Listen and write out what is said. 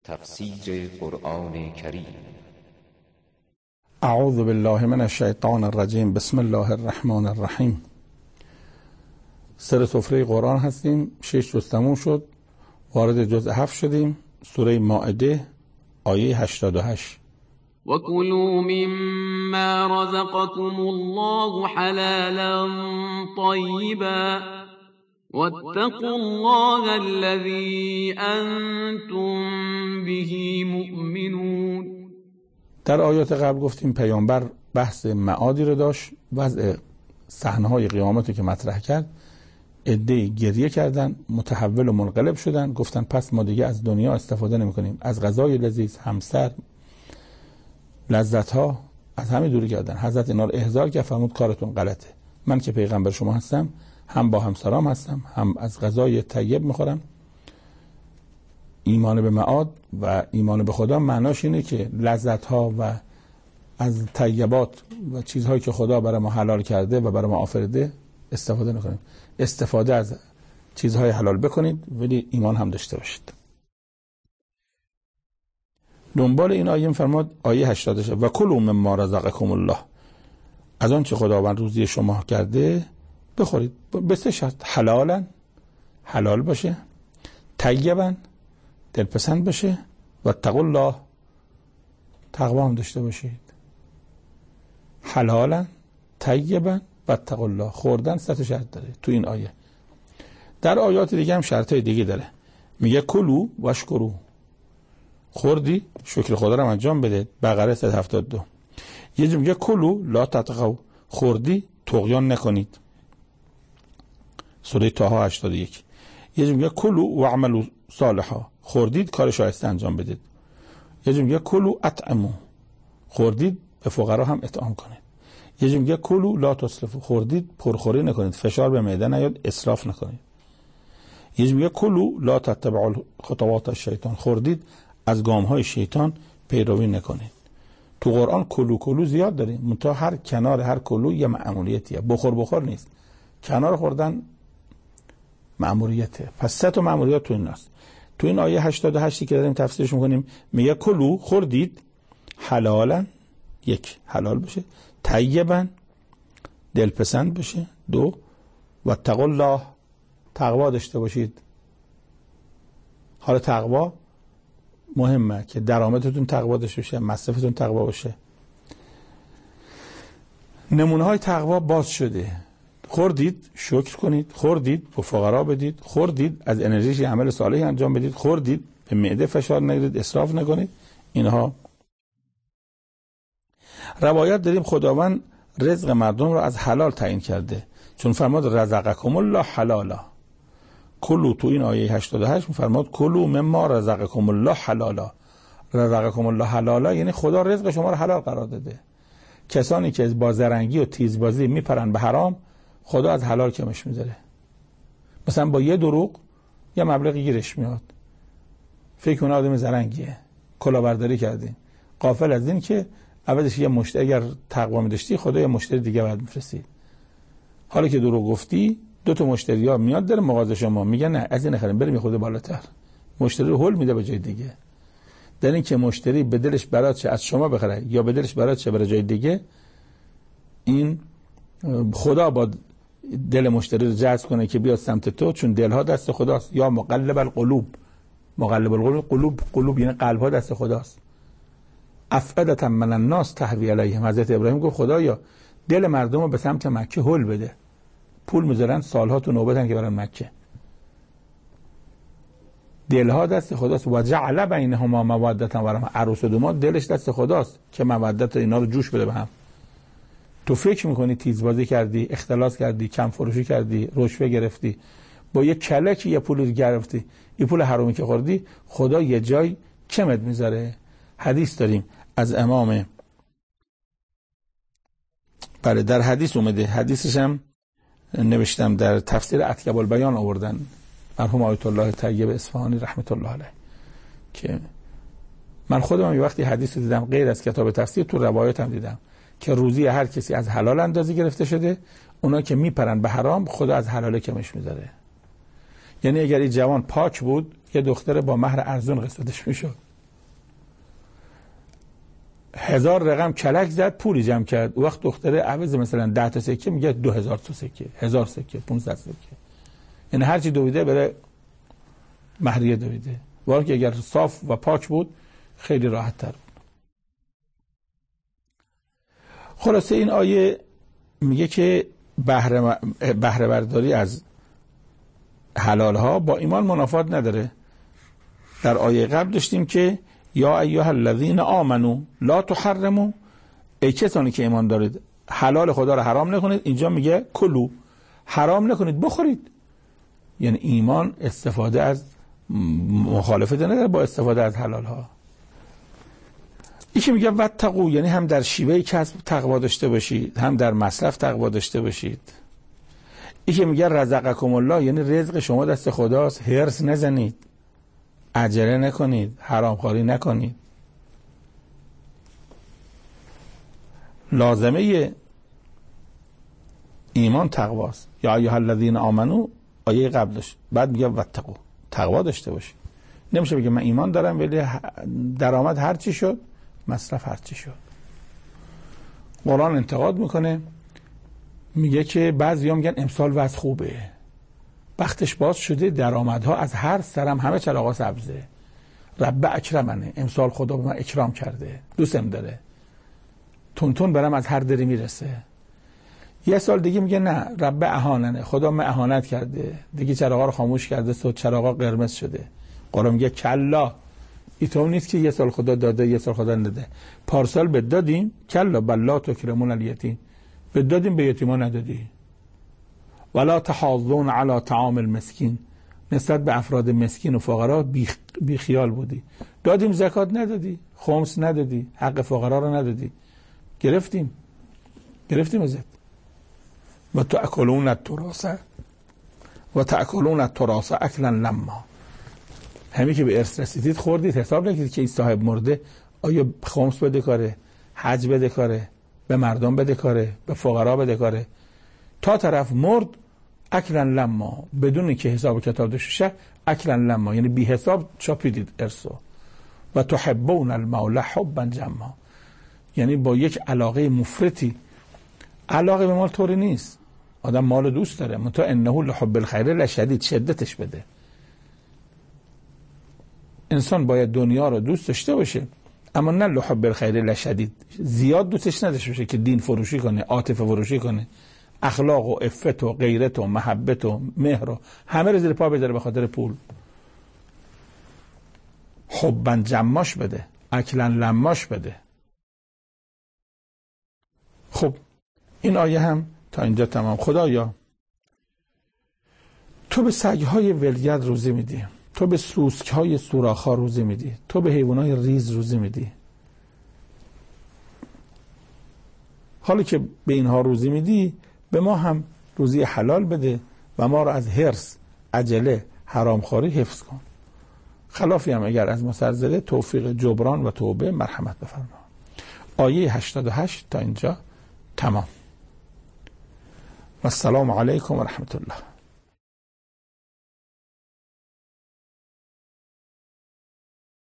تفسیر قرآن کریم. اعوذ بالله من الشیطان الرجیم. بسم الله الرحمن الرحیم. سر سفره قرآن هستیم. 6 جز تموم شد، وارد جزء 7 شدیم. سوره مائده آیه 88. وَكُلُوا مِمَّا رَزَقَكُمُ اللَّهُ حَلَالًا طَيِّبًا وَاتَّقُوا اللَّهَ الَّذِي أَنْتُمْ بِهِ مُؤْمِنُونَ. در آیات قبل گفتیم پیامبر بحث معادی رو داشت، وضع صحنه‌های قیامتی که مطرح کرد. عده‌ای گریه کردن، متحول و منقلب شدن، گفتن پس ما دیگه از دنیا استفاده نمی‌کنیم، از غذای لذیذ، همسر، لذت‌ها، از همین دوری کردن. حضرت اینا رو احضار کرد، فرمود کارتون غلطه. من که پیغمبر شما هستم، هم با همسرام هستم، هم از غذای طیب می‌خورم. ایمان به معاد و ایمان به خدا معناش اینه که لذت‌ها و از طیبات و چیزهایی که خدا برای ما حلال کرده و برای ما آفریده استفاده نکنیم. استفاده از چیزهای حلال بکنید ولی ایمان هم داشته باشید. دنبال این آیه فرمود آیه 88 و کلوا مما رزقکم الله، از آن چه خداوند روزی شما کرده بخورید به سه شرط: حلالا، حلال باشه، طیبا، دلپسند باشه، و اتقوا الله، تقوا هم داشته باشید. حلالا، طیبا و اتقوا الله. خوردن سه شرط داره تو این آیه. در آیات دیگه هم شرطای دیگه داره. میگه کلوا واشکروا، خوردی شکر خدا رو انجام بده. بقره 172. یه جا میگه کلوا لا تطغوا، خوردی طغیان نکنید. سوره طه 81. یه جا میگه کلوا واعملوا صالحا، خوردید کار شایسته انجام بدید. یه جا میگه کلوا اطعموا، خوردید به فقرا هم اطعام کنید. یه جا میگه کلوا لا تسرفوا، خوردید پرخوری نکنید، فشار به معده نیاد، اسراف نکنید. یه جا میگه کلوا لا تتبعوا خطوات الشیطان، خوردید از گام‌های شیطان پیروی نکنید. تو قرآن کلو زیاد داریم، منتها هر کنار هر کلو یه مأموریتیه. بخور نیست، کنار خوردن مأموریته. پس سه تا مأموریت تو این است. تو این آیه 88 که داریم تفسیرش می‌کنیم میگه کلو، خوردید، حلالا، یک، حلال باشه، طیبا، دلپسند باشه، دو، و اتقوا الله، تقوا داشته باشید. حالا تقوا مهمه که درآمدتون تقوا داشته باشه، مصرفتون تقوا باشه. نمونه های تقوا باز شده. خوردید شکر کنید، خوردید به فقرا بدید، خوردید از انرژیش عمل صالحی انجام بدید، خوردید به معده فشار نگیرید، اسراف نکنید. اینها روایت داریم خداوند رزق مردم رو از حلال تعیین کرده، چون فرمود رزقکم الله حلالا. کلو تو این آیه 88 میفرماد کلو مما رزقکم الله حلالا. رزقکم الله حلالا یعنی خدا رزق شما رو حلال قرار داده. کسانی که با زرنگی و تیزبازی میپرن به حرام، خدا از حلال کمش میذاره. مثلا با یه دروغ یه مبلغی گیرش میاد، فکر کنه آدم زرنگیه، کلاهبرداری کردین، غافل از این که عوضش یه مشتری، اگر تقوا می‌داشتی خدا یه مشتری دیگه بعد میفرستید. حالا که دروغ گفتی، دو تا مشتری‌ها میاد در مغازه شما، میگن نه از این نخریم، بریم خود بالاتر. مشتری رو هول میده به جای دیگه. در این که مشتری به دلش برات چه از شما بخره یا به دلش برات چه بره جای دیگه، این خدا با دل مشتری رو جذب کنه که بیاد سمت تو، چون دلها دست خداست. یا مقلب القلوب، مقلب القلوب، قلوب یعنی قلب‌ها دست خداست. افئدة من الناس تهوی علیهم. حضرت ابراهیم گفت خدایا دل مردم رو به سمت مکه هول بده. پول میذارن سالها تو نوبتن که برن مکه. دلها دست خداست. و جعل بینهما مودة و رحمة. عروس و دوماد دلش دست خداست که مودت اینا رو جوش بده به هم. تو فکر میکنی تیزبازی کردی، اختلاس کردی، کم فروشی کردی، رشوه گرفتی، با یه کلکی یه پولی گرفتی، این پول حرامی که خوردی، خدا یه جای کمت میذاره. حدیث داریم از امام، بله در حدیث اومده، حدیثش هم نوشتم در تفسیر اطیب البیان آوردن مرحوم آیت الله طیب اصفهانی رحمت الله علیه، که من خودم یه وقتی حدیث دیدم غیر از کتاب تفسیر تو روایات هم دیدم که روزی هر کسی از حلال اندازی گرفته شده، اونا که میپرن به حرام خدا از حلال کمش میذاره. یعنی اگر این جوان پاک بود یه دختر با مهر ارزون قسمتش میشد، 1000 رقم کلک زد، پولی جمع کرد. وقت دختره عوض مثلا 10 تا سکه میگه 2000 تا سکه، 1000 سکه، 500 سکه. یعنی هر چی دویده بره مهریه دویده. ولی که اگر صاف و پاک بود خیلی راحت تر بود. خلاصه این آیه میگه که بهره برداری از حلال ها با ایمان منافات نداره. در آیه قبل داشتیم که یا ایها الذین آمنو لا تحرموا، ای کسانی که ایمان دارید حلال خدا رو حرام نکنید. اینجا میگه کلو، حرام نکنید، بخورید. یعنی ایمان استفاده از مخالفت نداره با استفاده از حلال ها. این که میگه واتقوا، یعنی هم در شیوه کسب تقوا داشته باشید، هم در مصرف تقوا داشته باشید. این که میگه رزقکم الله، یعنی رزق شما دست خداست، هرس نزنید، عجله نکنید، حرامخواری نکنید. لازمه ایمان تقواست. یا ایها الذین آمنو آیه قبلش، بعد میگه واتقوا، تقوا داشته باشید. نمیشه بگه من ایمان دارم ولی درآمد هر چی شد، مصرف هر چی شد. قرآن انتقاد میکنه، میگه که بعضیا میگن امسال وضع خوبه، بختش باز شده، درآمدها از هر سرم همه چراغا سبزه. رب اکرمنه، امسال خدا به من اکرام کرده، دوستم داره، تون برم از هر دری میرسه. یه سال دیگه میگه نه، رب اهاننه، خدا من اهانت کرده، دیگه چراغا رو خاموش کرده، صد چراغا قرمز شده. قرآن میگه کلا، اینطور نیست که یه سال خدا داده یه سال خدا نده. پارسال بد دادیم، کلا بل لا تکرمون الیتیم، بد دادیم به یتیما ندادی. ولا تحاضون علی طعام المسکین، نسبت به افراد مسکین و فقرا بی خیال بودی. دادیم زکات ندادی، خمس ندادی، حق فقرا رو ندادی. گرفتیم ازت. و تأکلون التراث اکلا لما، همین که به ارث رسیدید خوردید، حساب نکنید که این صاحب مرده آیا خمس بده کاره، حج بده کاره، به مردم بده کاره، به فقرا بده کاره، تا طرف مرد اکلا لما، بدون که حساب کتاب داشته شه. اکلا لما یعنی بی حساب چاپیدید ارثو. و تحبون المال حبا جما، یعنی با یک علاقه مفرطی. علاقه به مال طوری نیست، آدم مال دوست داره، منتها انه لحب الخیر لشدید، شدتش بده. انسان باید دنیا رو دوست داشته باشه، اما نه لحب الخیر لشدید، زیاد دوستش نداشته باشه که دین فروشی کنه، عاطفه فروشی کنه، اخلاق و عفت و غیرت و محبت و مهر و همه رو زیر پا بذاره به خاطر پول. حبا جماش بده، اکلا لماش بده. خب این آیه هم تا اینجا تمام. خدایا تو به سگهای ولگرد روزی میدی، تو به سوسکهای سوراخ‌ها روزی میدی، تو به حیوانات ریز روزی میدی. حالا که به اینها روزی میدی، به ما هم روزی حلال بده و ما رو از حرص، عجله، حرامخواری حفظ کن. خلافی هم اگر از ما سر زده، توفیق جبران و توبه مرحمت بفرما. آیه 88 تا اینجا تمام. و السلام علیکم و رحمت الله.